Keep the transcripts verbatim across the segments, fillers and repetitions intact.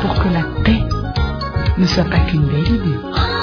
pour que la paix ne soit pas qu'une belle idée.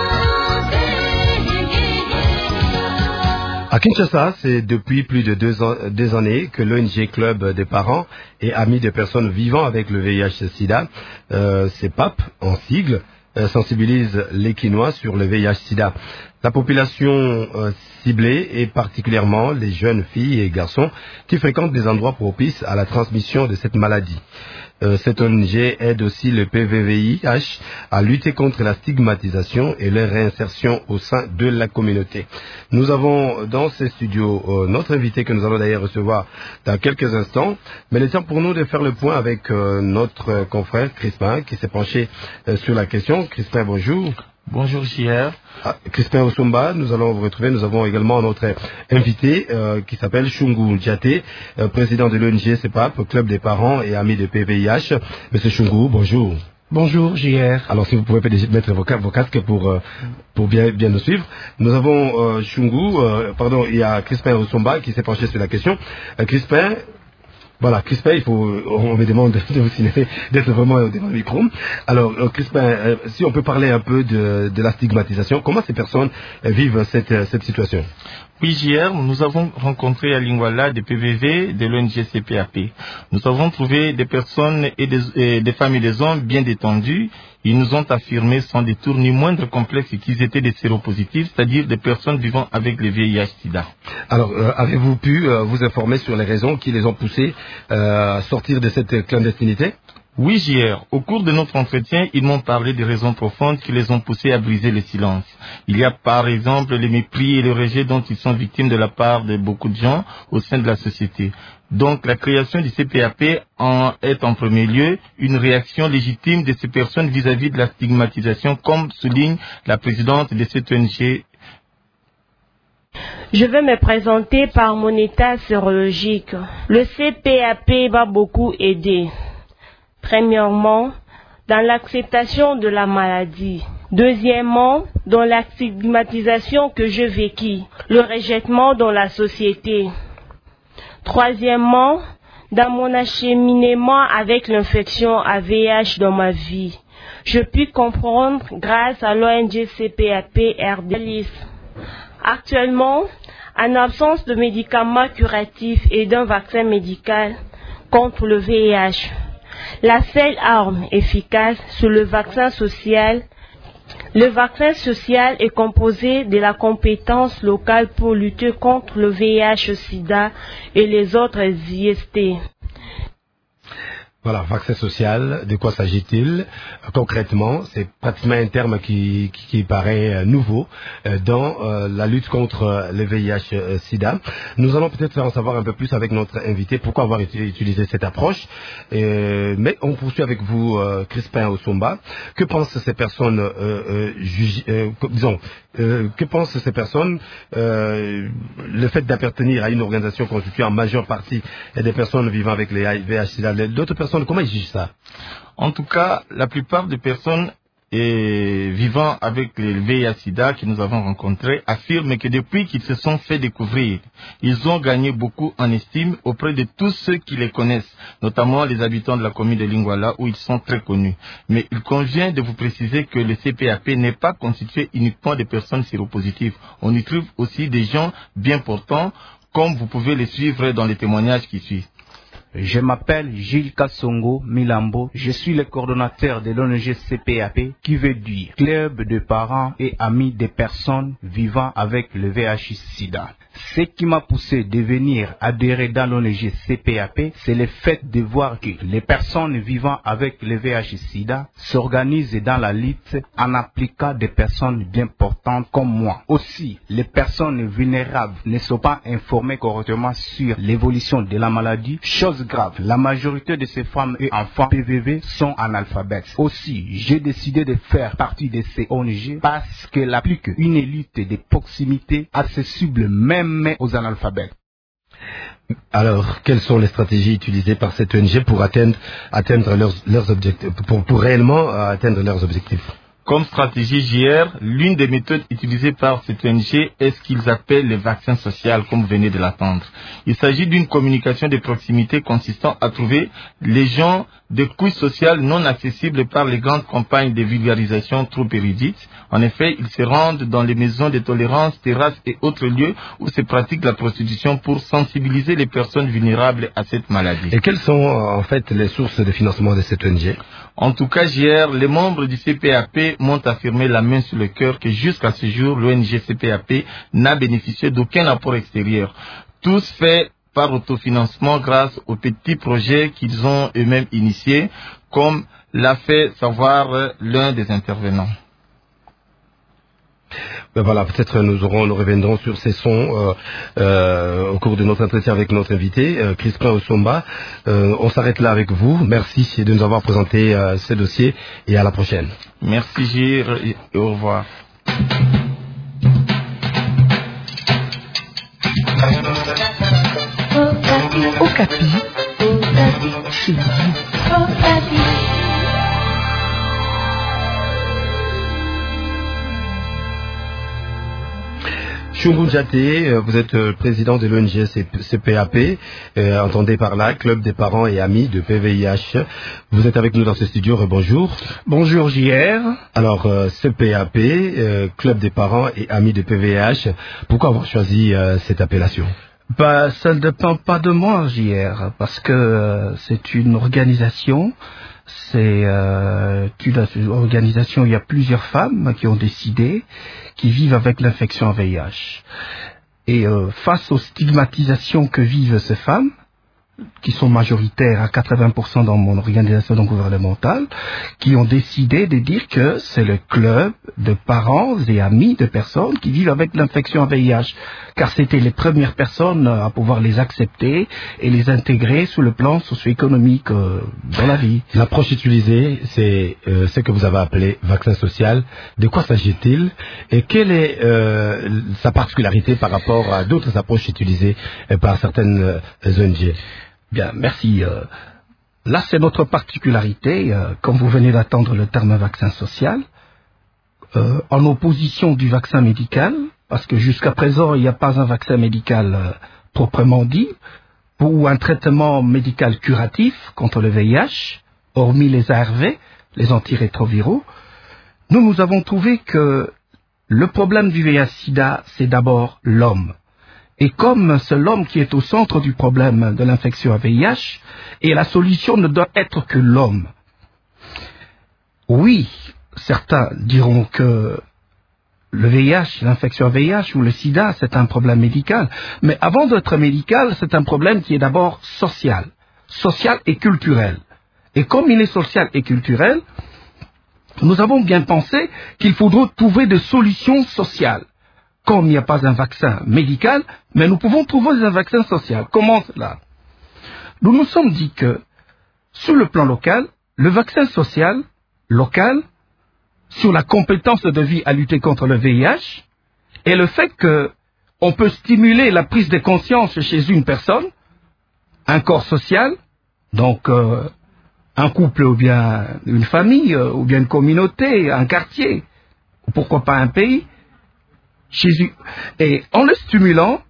À Kinshasa, c'est depuis plus de deux, ans, deux années que l'O N G Club des parents et amis des personnes vivant avec le V I H-Sida, euh, c'est P A P en sigle, euh, sensibilise les Kinois sur le V I H-Sida. La population euh, ciblée est particulièrement les jeunes filles et garçons qui fréquentent des endroits propices à la transmission de cette maladie. Euh, cette O N G aide aussi le P V V I H à lutter contre la stigmatisation et leur réinsertion au sein de la communauté. Nous avons dans ces studios euh, notre invité que nous allons d'ailleurs recevoir dans quelques instants. Mais il est temps pour nous de faire le point avec euh, notre confrère Crispin qui s'est penché euh, sur la question. Crispin, bonjour. Bonjour J R. Ah, Crispin Osumba, nous allons vous retrouver. Nous avons également notre invité euh, qui s'appelle Chungu Diaté, euh, président de l'O N G C P A P, Club des parents et amis de P V I H. Monsieur Chungu, bonjour. Bonjour J R. Alors si vous pouvez mettre vos, vos casques pour, euh, pour bien, bien nous suivre. Nous avons euh, Chungu, euh, pardon, il y a Crispin Osumba qui s'est penché sur la question. Euh, Crispin, Voilà, Crispin, il faut, on me demande de vous signaler, d'être vraiment devant le micro. Alors, euh, Crispin, euh, si on peut parler un peu de, de la stigmatisation, comment ces personnes euh, vivent cette, cette situation? Oui, J R, nous avons rencontré à Lingwala des P V V de l'O N G C P A P. Nous avons trouvé des personnes et des, et des femmes et des hommes bien détendus. Ils nous ont affirmé sans détour ni moindre complexe qu'ils étaient des séropositifs, c'est-à-dire des personnes vivant avec le V I H-Sida. Alors, euh, avez-vous pu euh, vous informer sur les raisons qui les ont poussés euh, à sortir de cette clandestinité? Oui, J R. Au cours de notre entretien, ils m'ont parlé des raisons profondes qui les ont poussés à briser le silence. Il y a par exemple le mépris et le rejet dont ils sont victimes de la part de beaucoup de gens au sein de la société. Donc la création du C P A P en est en premier lieu une réaction légitime de ces personnes vis-à-vis de la stigmatisation, comme souligne la présidente de cette O N G. Je vais me présenter par mon état sérologique. Le C P A P va beaucoup aider. Premièrement, dans l'acceptation de la maladie. Deuxièmement, dans la stigmatisation que je véquis, le rejettement dans la société. Troisièmement, dans mon acheminement avec l'infection à V I H dans ma vie. Je puis comprendre grâce à l'O N G C P A P R D L I S. Actuellement, en absence de médicaments curatifs et d'un vaccin médical contre le V I H, la seule arme efficace, c'est le vaccin social. Le vaccin social est composé de la compétence locale pour lutter contre le V I H-Sida et les autres I S T. Voilà, vaccin social, de quoi s'agit-il concrètement? C'est pratiquement un terme qui, qui, qui paraît euh, nouveau euh, dans euh, la lutte contre euh, le V I H-Sida. Nous allons peut-être en savoir un peu plus avec notre invité, pourquoi avoir utilisé cette approche. Euh, mais on poursuit avec vous, euh, Crispin Osumba. Que pensent ces personnes, euh, euh, juge, euh, disons, euh, que pensent ces personnes euh, le fait d'appartenir à une organisation constituée en majeure partie des personnes vivant avec le V I H-Sida? D'autres personnes, comment ils jugent ça? En tout cas, la plupart des personnes et vivant avec le V I H-Sida que nous avons rencontrés affirment que depuis qu'ils se sont fait découvrir, ils ont gagné beaucoup en estime auprès de tous ceux qui les connaissent, notamment les habitants de la commune de Lingwala où ils sont très connus. Mais il convient de vous préciser que le C P A P n'est pas constitué uniquement de personnes séropositives. On y trouve aussi des gens bien portants, comme vous pouvez les suivre dans les témoignages qui suivent. Je m'appelle Gilles Kassongo Milambo. Je suis le coordonnateur de l'O N G C P A P, qui veut dire Club de parents et amis des personnes vivant avec le V I H-Sida. Ce qui m'a poussé de venir adhérer dans l'O N G C P A P, c'est le fait de voir que les personnes vivant avec le V I H-Sida s'organisent dans la lutte en appliquant des personnes bien portantes comme moi. Aussi, les personnes vulnérables ne sont pas informées correctement sur l'évolution de la maladie. Chose grave, la majorité de ces femmes et enfants P V V sont analphabètes. Aussi, j'ai décidé de faire partie de ces O N G parce qu'elle applique une lutte de proximité accessible même aux analphabètes. Alors, quelles sont les stratégies utilisées par cette O N G pour atteindre, atteindre leurs, leurs objectifs, pour, pour réellement atteindre leurs objectifs? Comme stratégie J R, l'une des méthodes utilisées par cette O N G est ce qu'ils appellent le vaccin social, comme vous venez de l'entendre. Il s'agit d'une communication de proximité consistant à trouver les gens des couches sociales non accessibles par les grandes campagnes de vulgarisation trop érudites. En effet, ils se rendent dans les maisons de tolérance, terrasses et autres lieux où se pratique la prostitution pour sensibiliser les personnes vulnérables à cette maladie. Et quelles sont en fait les sources de financement de cette O N G? En tout cas, J R, les membres du C P A P m'ont affirmé la main sur le cœur que jusqu'à ce jour, l'O N G C P A P n'a bénéficié d'aucun apport extérieur. Tous faits par autofinancement grâce aux petits projets qu'ils ont eux-mêmes initiés, comme l'a fait savoir l'un des intervenants. Ben voilà, peut-être nous aurons, nous reviendrons sur ces sons euh, euh, au cours de notre entretien avec notre invité, euh, Crispin Osomba. Euh, on s'arrête là avec vous. Merci de nous avoir présenté euh, ce dossier et à la prochaine. Merci Gire et au revoir. Okapi, chez vous. Chungu Djaté, vous êtes le président de l'O N G C P A P, euh, entendez par là, Club des parents et amis de P V I H. Vous êtes avec nous dans ce studio, bonjour. Bonjour J R. Alors, euh, C P A P, euh, Club des parents et amis de P V I H, pourquoi avoir choisi euh, cette appellation? Bah, ça ne dépend pas de moi, J R, parce que euh, c'est une organisation, c'est euh, une organisation où il y a plusieurs femmes qui ont décidé, qui vivent avec l'infection V I H. Et euh, face aux stigmatisations que vivent ces femmes, qui sont majoritaires à quatre-vingts pour cent dans mon organisation non gouvernementale, qui ont décidé de dire que c'est le club de parents et amis de personnes qui vivent avec l'infection V I H, car c'était les premières personnes à pouvoir les accepter et les intégrer sur le plan socio-économique euh, dans la vie. L'approche utilisée, c'est euh, ce que vous avez appelé vaccin social. De quoi s'agit-il et quelle est euh, sa particularité par rapport à d'autres approches utilisées euh, par certaines euh, O N G? Bien, merci. Euh, là, c'est notre particularité, euh, comme vous venez d'attendre le terme vaccin social, euh, en opposition du vaccin médical, parce que jusqu'à présent, il n'y a pas un vaccin médical euh, proprement dit, ou un traitement médical curatif contre le V I H, hormis les A R V, les antirétroviraux. Nous, nous avons trouvé que le problème du V I H-Sida, c'est d'abord l'homme. Et comme c'est l'homme qui est au centre du problème de l'infection à V I H, et la solution ne doit être que l'homme. Oui, certains diront que le V I H, l'infection à V I H ou le sida, c'est un problème médical. Mais avant d'être médical, c'est un problème qui est d'abord social. Social et culturel. Et comme il est social et culturel, nous avons bien pensé qu'il faudrait trouver des solutions sociales. Comme il n'y a pas un vaccin médical, mais nous pouvons trouver un vaccin social. Comment cela? Nous nous sommes dit que, sur le plan local, le vaccin social, local, sur la compétence de vie à lutter contre le V I H, et le fait qu'on peut stimuler la prise de conscience chez une personne, un corps social, donc euh, un couple ou bien une famille, euh, ou bien une communauté, un quartier, ou pourquoi pas un pays, Jésus. Et en le stimulant,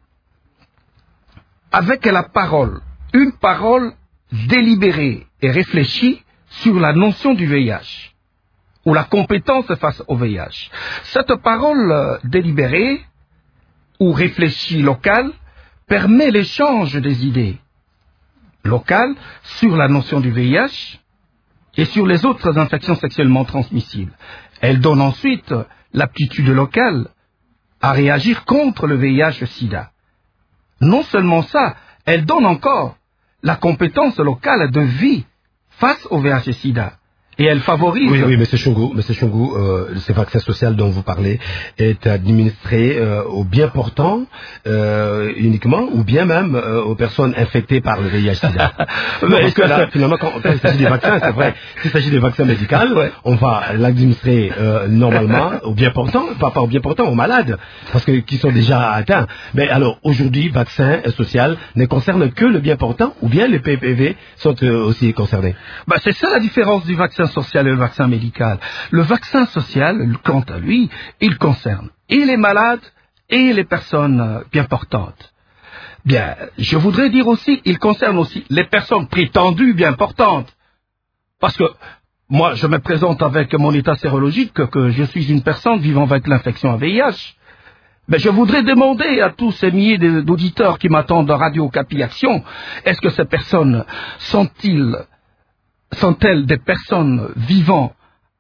avec la parole, une parole délibérée et réfléchie sur la notion du V I H, ou la compétence face au V I H. Cette parole euh, délibérée, ou réfléchie locale, permet l'échange des idées locales sur la notion du V I H et sur les autres infections sexuellement transmissibles. Elle donne ensuite l'aptitude locale à réagir contre le V I H-Sida. Non seulement ça, elle donne encore la compétence locale de vie face au V I H-Sida. Et elle favorise... Oui, oui, M. Chungu, M. Chungu, euh, ce vaccin social dont vous parlez est administré euh, aux bien portants euh, uniquement, ou bien même euh, aux personnes infectées par le V I H-Sida. Parce que là, finalement, quand, quand il s'agit des vaccins, c'est vrai, s'il s'agit des vaccins médicaux, ouais, on va l'administrer euh, normalement aux bien portants, pas, pas aux bien portants, aux malades, parce que qui sont déjà atteints. Mais alors, aujourd'hui, vaccin social ne concerne que le bien portant, ou bien les P P V sont euh, aussi concernés? Bah, c'est ça la différence du vaccin social et le vaccin médical. Le vaccin social, quant à lui, il concerne et les malades et les personnes bien portantes. Bien, je voudrais dire aussi, il concerne aussi les personnes prétendues bien portantes. Parce que moi, je me présente avec mon état sérologique que, que je suis une personne vivant avec l'infection à V I H. Mais je voudrais demander à tous ces milliers d'auditeurs qui m'attendent de Radio Okapi Action, est-ce que ces personnes sont-ils, sont-elles des personnes vivant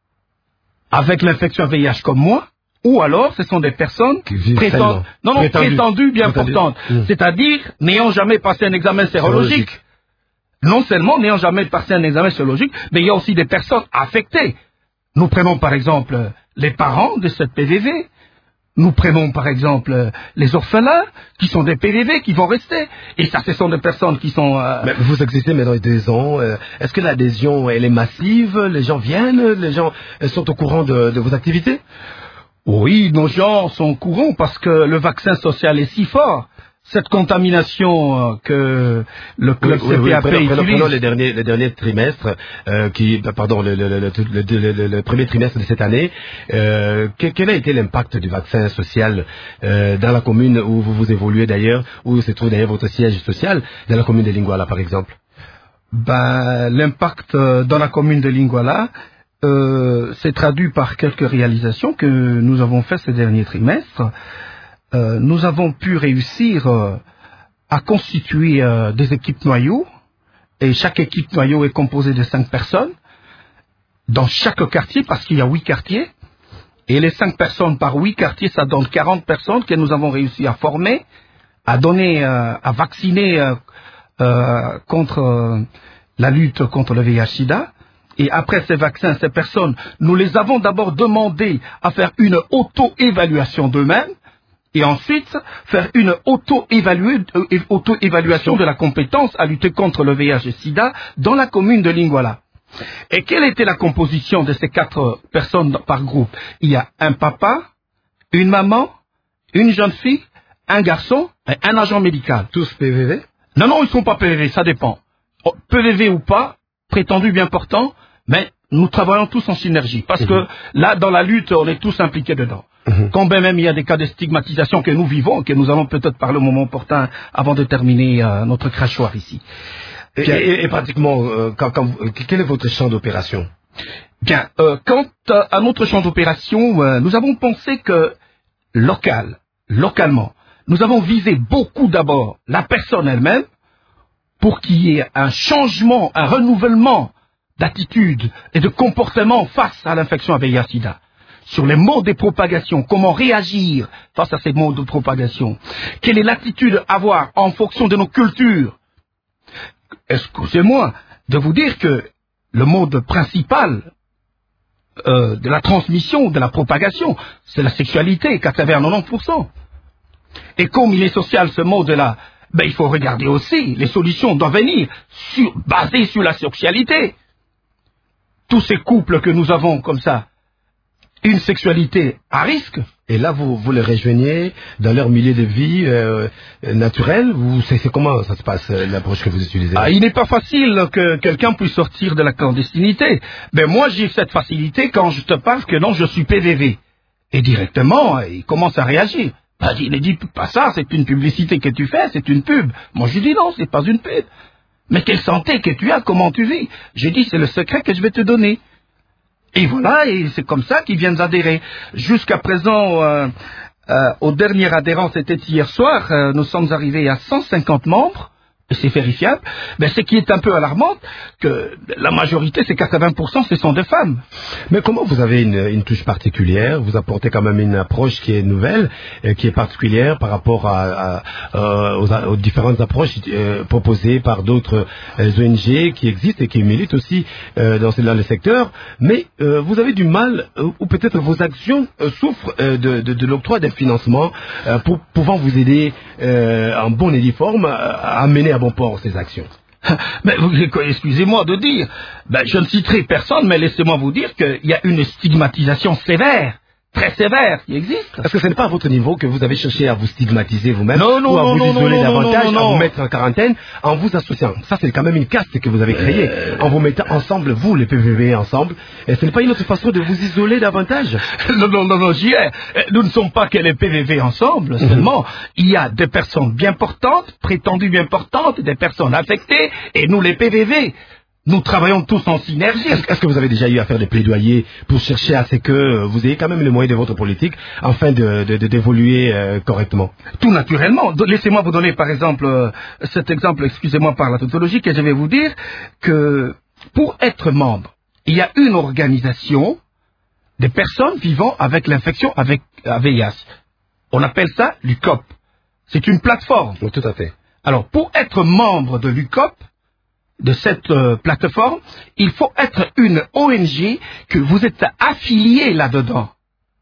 avec l'infection à V I H comme moi? Ou alors, ce sont des personnes prétend... non, non, prétendues, prétendues bien prétendues. portantes. Mmh. C'est-à-dire, n'ayant jamais passé un examen sérologique. sérologique. Non seulement n'ayant jamais passé un examen sérologique, mais il y a aussi des personnes affectées. Nous prenons par exemple les parents de cette P V V. Nous prenons par exemple les orphelins, qui sont des P V V, qui vont rester. Et ça, ce sont des personnes qui sont... Euh... Mais vous existez maintenant deux ans. Euh, Est-ce que l'adhésion, elle est massive? Les gens viennent? Les gens sont au courant de, de vos activités? Oui, nos gens sont au courant parce que le vaccin social est si fort. Cette contamination euh, que le club oui, C P A P oui, oui, prenons, utilise... Prenons les derniers, les derniers trimestres, euh, qui, pardon, le, le, le, le, le, le premier trimestre de cette année. Euh, quel, quel a été l'impact du vaccin social euh, dans la commune où vous vous évoluez d'ailleurs, où se trouve d'ailleurs votre siège social, dans la commune de Linguala par exemple? Ben, l'impact euh, dans la commune de Linguala euh, s'est traduit par quelques réalisations que nous avons faites ces derniers trimestres. Euh, nous avons pu réussir euh, à constituer euh, des équipes noyaux, et chaque équipe noyau est composée de cinq personnes, dans chaque quartier, parce qu'il y a huit quartiers, et les cinq personnes par huit quartiers, ça donne quarante personnes que nous avons réussi à former, à donner, euh, à vacciner euh, euh, contre euh, la lutte contre le V I H sida. Et après ces vaccins, ces personnes, nous les avons d'abord demandé à faire une auto-évaluation d'eux-mêmes, et ensuite faire une auto-évaluation de la compétence à lutter contre le V I H et sida dans la commune de Linguala. Et quelle était la composition de ces quatre personnes par groupe? Il y a un papa, une maman, une jeune fille, un garçon et un agent médical. Tous P V V? Non, non, ils ne sont pas P V V, ça dépend. P V V ou pas, prétendu bien portant, mais nous travaillons tous en synergie. Parce mmh. que là, dans la lutte, on est tous impliqués dedans. Mmh. Quand bien même il y a des cas de stigmatisation que nous vivons, que nous allons peut-être parler au moment opportun avant de terminer euh, notre crachoir ici. Et, et, et pratiquement, euh, quand, quand, quel est votre champ d'opération? Bien, euh, quant à notre champ d'opération, euh, nous avons pensé que local, localement, nous avons visé beaucoup d'abord la personne elle-même pour qu'il y ait un changement, un renouvellement d'attitude et de comportement face à l'infection à V I H sida. Sur les modes de propagation, comment réagir face à ces modes de propagation. Quelle est l'attitude à avoir en fonction de nos cultures. Excusez-moi de vous dire que le mode principal euh, de la transmission, de la propagation, c'est la sexualité, quatre-vingt-dix pour cent. Et comme il est social ce mode-là, ben, il faut regarder aussi, les solutions doivent venir sur, basées sur la sexualité. Tous ces couples que nous avons comme ça, une sexualité à risque. Et là, vous, vous les rejoignez dans leur milieu de vie euh, naturel, ou c'est, c'est comment ça se passe, l'approche que vous utilisez? Ah, il n'est pas facile que quelqu'un puisse sortir de la clandestinité. Mais moi, j'ai cette facilité quand je te parle que non, je suis P V V. Et directement, il commence à réagir. Ben, il ne dit pas ça, c'est une publicité que tu fais, c'est une pub. Moi, je dis non, c'est pas une pub. Mais quelle santé que tu as, comment tu vis? J'ai dit, c'est le secret que je vais te donner. Et voilà, et c'est comme ça qu'ils viennent adhérer. Jusqu'à présent, euh, euh, au dernier adhérent, c'était hier soir, euh, nous sommes arrivés à cent cinquante membres, et c'est vérifiable. Mais ce qui est un peu alarmant, que la majorité, c'est quatre-vingts pour cent, ce sont des femmes. Mais comment vous avez une, une touche particulière? Vous apportez quand même une approche qui est nouvelle, euh, qui est particulière par rapport à, à, à, aux, aux différentes approches euh, proposées par d'autres euh, O N G qui existent et qui militent aussi euh, dans, dans le secteur. Mais euh, vous avez du mal, euh, ou peut-être vos actions euh, souffrent euh, de, de, de l'octroi des financements euh, pour pouvant vous aider euh, en bonne et due forme à mener à bon port ces actions. Mais excusez-moi de dire, ben, je ne citerai personne, mais laissez-moi vous dire qu'il y a une stigmatisation sévère très sévères qui existent. Est-ce que ce n'est pas à votre niveau que vous avez cherché à vous stigmatiser vous-même non, non, ou à non, vous non, isoler non, davantage, non, non, à non. vous mettre en quarantaine en vous associant? Ça, c'est quand même une caste que vous avez créée, euh... en vous mettant ensemble, vous, les P V V, ensemble. Et ce n'est pas une autre façon de vous isoler davantage? Non, non, non, non, j'y ai. Nous ne sommes pas que les P V V ensemble, mm-hmm. Seulement, il y a des personnes bien portantes, prétendues bien portantes, des personnes affectées, et nous, les P V V. Nous travaillons tous en synergie. Est-ce, est-ce que vous avez déjà eu à faire des plaidoyers pour chercher à ce que vous ayez quand même les moyens de votre politique afin de, de, de d'évoluer euh, correctement? Tout naturellement. Laissez-moi vous donner par exemple euh, cet exemple, excusez-moi par la tautologie, que je vais vous dire que pour être membre, il y a une organisation des personnes vivant avec l'infection avec A V I H. On appelle ça l'U C O P. C'est une plateforme. Oui, tout à fait. Alors, pour être membre de l'U C O P, de cette euh, plateforme, il faut être une O N G que vous êtes affilié là-dedans.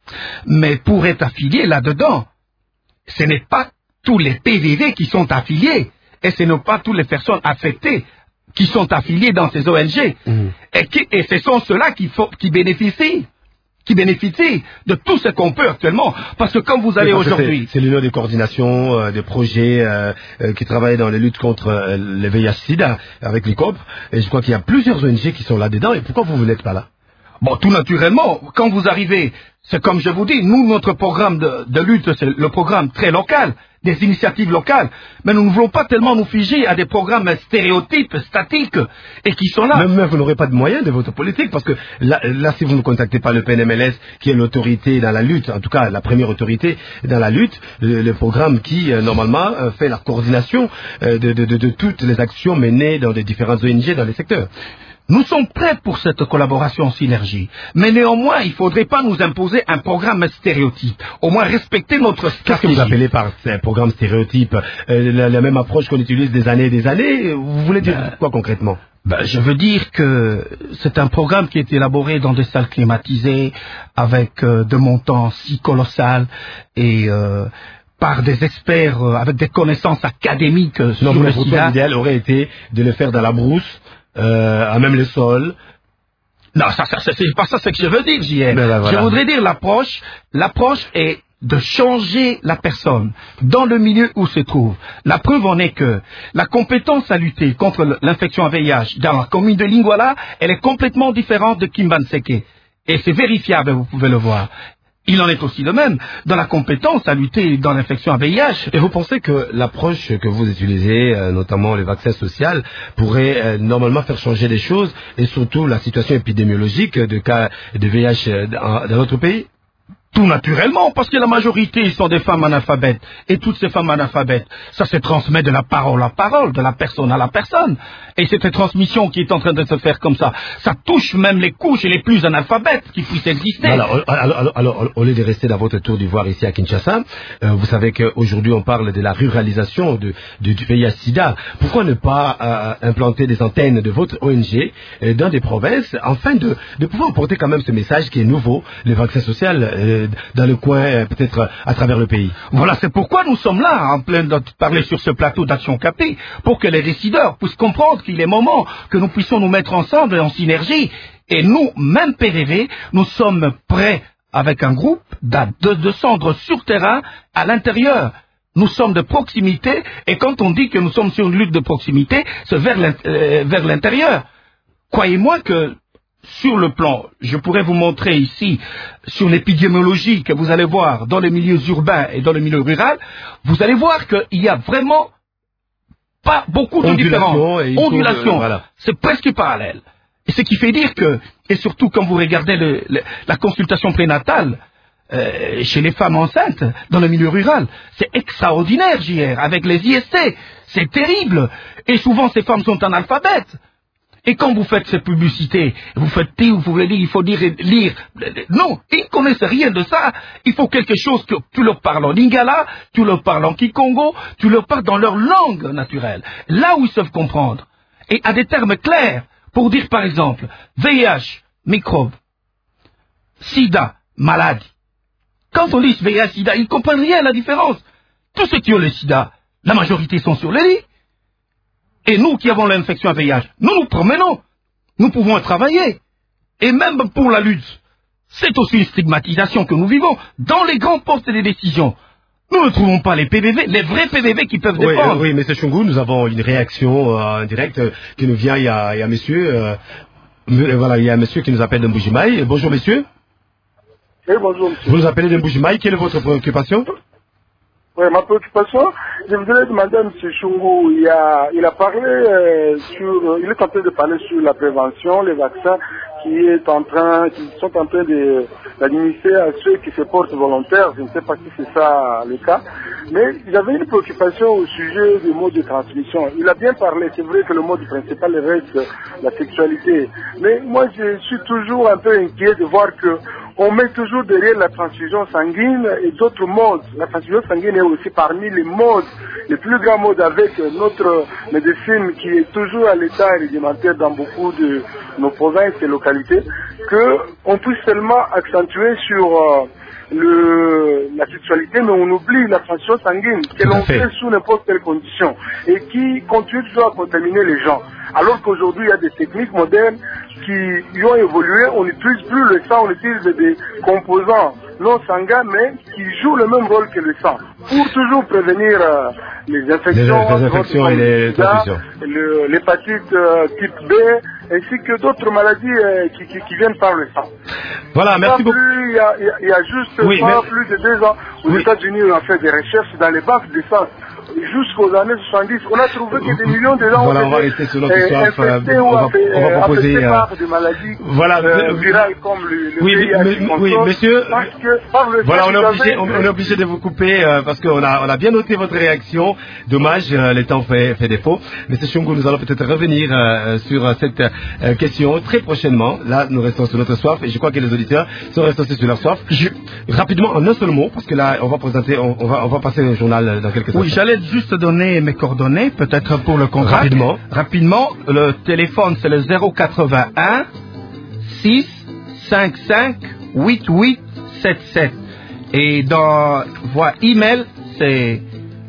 Mais pour être affilié là-dedans, ce n'est pas tous les P V V qui sont affiliés, et ce n'est pas toutes les personnes affectées qui sont affiliées dans ces O N G. Mmh. Et, qui, et ce sont ceux-là qui, faut, qui bénéficient. qui bénéficient de tout ce qu'on peut actuellement. Parce que comme vous allez aujourd'hui... C'est, c'est l'union des coordinations, euh, des projets euh, euh, qui travaillent dans les luttes contre euh, le V I H sida avec l'U C O P. Et je crois qu'il y a plusieurs O N G qui sont là-dedans. Et pourquoi vous, vous n'êtes pas là? Bon, tout naturellement, quand vous arrivez, c'est comme je vous dis, nous, notre programme de, de lutte, c'est le programme très local, des initiatives locales, mais nous ne voulons pas tellement nous figer à des programmes stéréotypes, statiques, et qui sont là. Même, même vous n'aurez pas de moyens de votre politique, parce que là, là, si vous ne contactez pas le P N M L S, qui est l'autorité dans la lutte, en tout cas la première autorité dans la lutte, le, le programme qui, euh, normalement, euh, fait la coordination euh, de, de, de, de toutes les actions menées dans les différentes O N G dans les secteurs. Nous sommes prêts pour cette collaboration en synergie. Mais néanmoins, il ne faudrait pas nous imposer un programme stéréotype. Au moins respecter notre stratégie. Qu'est-ce que vous appelez par un programme stéréotype? euh, la, la même approche qu'on utilise des années et des années? Vous voulez dire ben, quoi concrètement? Ben, je veux dire que c'est un programme qui est élaboré dans des salles climatisées, avec euh, de montants si colossales et... Euh, par des experts euh, avec des connaissances académiques euh, sur non, le sida. L'idéal aurait été de le faire dans la brousse, euh, à même le sol. Non, ça, ça, c'est pas ça ce que je veux dire, J R. Ben, voilà. Je voudrais dire l'approche, l'approche est de changer la personne dans le milieu où se trouve. La preuve en est que la compétence à lutter contre l'infection à V I H dans la commune de Lingwala, elle est complètement différente de Kimbanseke. Et c'est vérifiable, vous pouvez le voir. Il en est aussi de même dans la compétence à lutter dans l'infection à V I H. Et vous pensez que l'approche que vous utilisez, euh, notamment le vaccin social, pourrait euh, normalement faire changer les choses et surtout la situation épidémiologique de cas de V I H dans, dans notre pays? Tout naturellement, parce que la majorité sont des femmes analphabètes. Et toutes ces femmes analphabètes, ça se transmet de la parole à parole, de la personne à la personne. Et cette transmission qui est en train de se faire comme ça, ça touche même les couches les plus analphabètes qui puissent exister. Alors, alors, alors, alors au lieu de rester dans votre tour d'ivoire ici à Kinshasa, euh, vous savez qu'aujourd'hui on parle de la ruralisation de, de, du V I H sida. Pourquoi ne pas euh, implanter des antennes de votre O N G euh, dans des provinces, afin de, de pouvoir porter quand même ce message qui est nouveau, le vaccin social, euh, dans le coin, euh, peut-être à travers le pays. Voilà, c'est pourquoi nous sommes là, en plein de parler sur ce plateau d'Action Capée, pour que les décideurs puissent comprendre qu'il est moment que nous puissions nous mettre ensemble en synergie. Et nous, même P V V, nous sommes prêts, avec un groupe, de descendre sur terrain à l'intérieur. Nous sommes de proximité, et quand on dit que nous sommes sur une lutte de proximité, c'est vers l'intérieur. Croyez-moi que sur le plan, je pourrais vous montrer ici, sur l'épidémiologie que vous allez voir dans les milieux urbains et dans le milieu rural, vous allez voir qu'il y a vraiment pas beaucoup de différences. Ondulation, voilà. C'est presque parallèle. Et ce qui fait dire que, et surtout quand vous regardez le, le, la consultation prénatale euh, chez les femmes enceintes dans le milieu rural, c'est extraordinaire, J R, avec les I S T, c'est terrible. Et souvent ces femmes sont analphabètes. Et quand vous faites cette publicité, vous faites dire, vous pouvez dire, il faut dire, lire. Non, ils ne connaissent rien de ça. Il faut quelque chose que tu leur parles en lingala, tu leur parles en kikongo, tu leur parles dans leur langue naturelle. Là où ils savent comprendre. Et à des termes clairs, pour dire par exemple, V I H, microbe, sida, maladie. Quand on dit V I H, sida, ils ne comprennent rien à la différence. Tous ceux qui ont le sida, la majorité sont sur les lits. Et nous qui avons l'infection à V I H, nous nous promenons. Nous pouvons travailler. Et même pour la lutte, C'est aussi une stigmatisation que nous vivons dans les grands postes de décision. Nous ne trouvons pas les P V V, les vrais P V V qui peuvent Oui, défendre. euh, oui, M. Chungu, nous avons une réaction euh, en direct euh, qui nous vient. Il y a, il y a monsieur, euh, m- voilà, il y a un monsieur qui nous appelle de Mbujimaï. Bonjour, monsieur. Oui, bonjour, monsieur. Vous nous appelez de Mbujimaï. Quelle est votre préoccupation? Oui, ma préoccupation, je voudrais demander à M. Chungu, il a, il a parlé euh, sur, il est en train de parler sur la prévention, les vaccins qui est en train, qui sont en train de d'administrer à ceux qui se portent volontaires. Je ne sais pas si c'est ça le cas, mais j'avais une préoccupation au sujet du mode de transmission. Il a bien parlé, c'est vrai que le mode principal reste la sexualité, mais moi je suis toujours un peu inquiet de voir que on met toujours derrière la transfusion sanguine et d'autres modes. La transfusion sanguine est aussi parmi les modes, les plus grands modes avec notre médecine qui est toujours à l'état rudimentaire dans beaucoup de nos provinces et localités, qu'on puisse seulement accentuer sur euh, le, la sexualité, mais on oublie la transfusion sanguine, que l'on fait sous n'importe quelle condition et qui continue toujours à contaminer les gens. Alors qu'aujourd'hui, il y a des techniques modernes qui ont évolué, on n'utilise plus le sang, on utilise des composants non sanguins, mais qui jouent le même rôle que le sang, pour toujours prévenir euh, les infections, les, les infections et les transmissions, l'hépatite euh, type B, ainsi que d'autres maladies euh, qui, qui, qui viennent par le sang. Voilà, merci beaucoup. Il y, a, il y a juste oui, pas mais... plus de deux ans, aux oui. États-Unis, on a fait des recherches dans les banques de sang. Jusqu'aux années soixante-dix, on a trouvé que des millions de gens voilà, ont on va été rester sur notre histoire, infectés on ou va, on va proposer affectés euh... par des maladies voilà, euh, virales comme le, le oui, V I H. Mais, oui, monsieur, parce que, par le voilà, on est, obligé, avez... on, on est obligé de vous couper euh, parce qu'on a, on a bien noté votre réaction. Dommage, euh, le temps fait, fait défaut. Monsieur Chungu, nous allons peut-être revenir euh, sur cette euh, question très prochainement. Là, nous restons sur notre soif et je crois que les auditeurs sont restés aussi sur leur soif. Je, rapidement, en un seul mot, parce que là, on va présenter, on, on va, on va passer au journal dans quelques instants. Oui, j'allais juste donner mes coordonnées, peut-être pour le contrat. Rapidement. Rapidement, le téléphone c'est le zéro quatre-vingt-un six cinquante-cinq quatre-vingt-huit soixante-dix-sept. Et dans voie email, c'est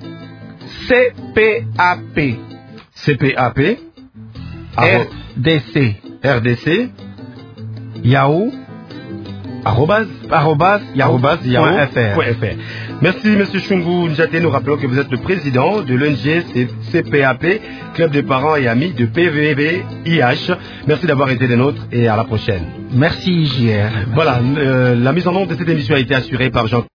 C P A P. C P A P. R D C. R D C. Yahoo. Arrobas, arrobas, yahoo point F R. Merci, Monsieur Chungu Njate. Nous rappelons que vous êtes le président de l'O N G C P A P, Club des parents et amis de P V V I H. Merci d'avoir été des nôtres et à la prochaine. Merci, J R. Voilà, euh, la mise en œuvre de cette émission a été assurée par Jean